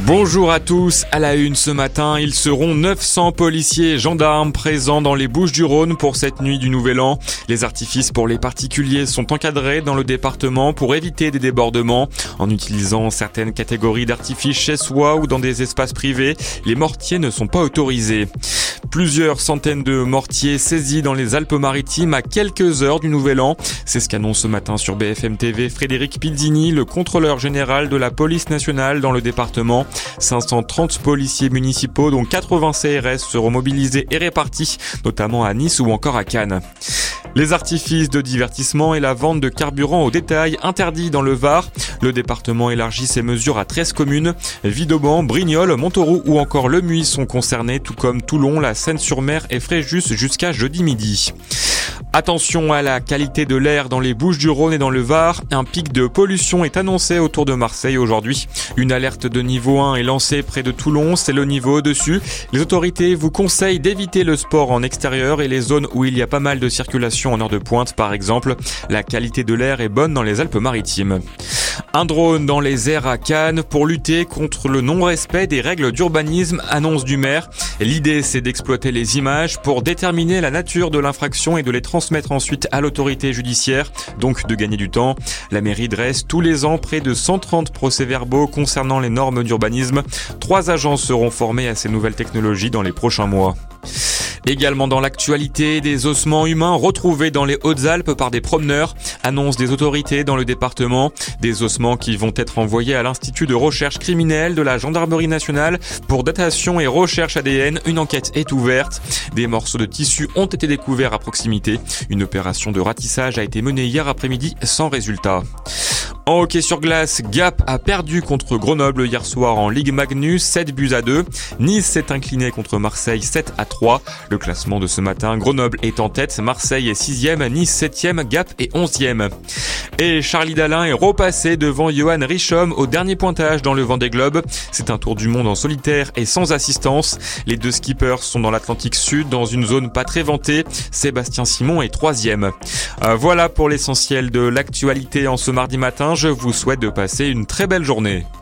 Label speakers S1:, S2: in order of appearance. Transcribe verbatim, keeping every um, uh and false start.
S1: Bonjour à tous, à la une ce matin, ils seront neuf cents policiers et gendarmes présents dans les Bouches-du-Rhône pour cette nuit du Nouvel An. Les artifices pour les particuliers sont encadrés dans le département pour éviter des débordements. En utilisant certaines catégories d'artifices chez soi ou dans des espaces privés, les mortiers ne sont pas autorisés. Plusieurs centaines de mortiers saisis dans les Alpes-Maritimes à quelques heures du Nouvel An. C'est ce qu'annonce ce matin sur B F M T V Frédéric Pizzini, le contrôleur général de la police nationale dans le département. cinq cent trente policiers municipaux, dont quatre-vingts C R S, seront mobilisés et répartis, notamment à Nice ou encore à Cannes. Les artifices de divertissement et la vente de carburant au détail interdits dans le Var. Le département élargit ses mesures à treize communes. Vidauban, Brignoles, Montauroux ou encore Le Muy sont concernés, tout comme Toulon, la Seine-sur-Mer et Fréjus jusqu'à jeudi midi. Attention à la qualité de l'air dans les Bouches-du-Rhône et dans le Var. Un pic de pollution est annoncé autour de Marseille aujourd'hui. Une alerte de niveau un est lancée près de Toulon, c'est le niveau au-dessus. Les autorités vous conseillent d'éviter le sport en extérieur et les zones où il y a pas mal de circulation en heure de pointe par exemple. La qualité de l'air est bonne dans les Alpes-Maritimes. Un drone dans les airs à Cannes pour lutter contre le non-respect des règles d'urbanisme, annonce du maire. L'idée, c'est d'exploiter les images pour déterminer la nature de l'infraction et de les transmettre ensuite à l'autorité judiciaire, donc de gagner du temps. La mairie dresse tous les ans près de cent trente procès-verbaux concernant les normes d'urbanisme. Trois agents seront formés à ces nouvelles technologies dans les prochains mois. Également dans l'actualité, des ossements humains retrouvés dans les Hautes-Alpes par des promeneurs, annonce des autorités dans le département. Des ossements qui vont être envoyés à l'Institut de recherche criminelle de la Gendarmerie nationale pour datation et recherche A D N. Une enquête est ouverte. Des morceaux de tissu ont été découverts à proximité. Une opération de ratissage a été menée hier après-midi sans résultat. En hockey sur glace, Gap a perdu contre Grenoble hier soir en Ligue Magnus, sept buts à deux. Nice s'est incliné contre Marseille, sept à trois. Le classement de ce matin, Grenoble est en tête, Marseille est sixième, Nice septième, Gap est onzième. Et Charlie Dalin est repassé devant Johan Richomme au dernier pointage dans le Vendée Globe. C'est un tour du monde en solitaire et sans assistance. Les deux skippers sont dans l'Atlantique Sud, dans une zone pas très vantée. Sébastien Simon est troisième. Euh, voilà pour l'essentiel de l'actualité en ce mardi matin. Je vous souhaite de passer une très belle journée.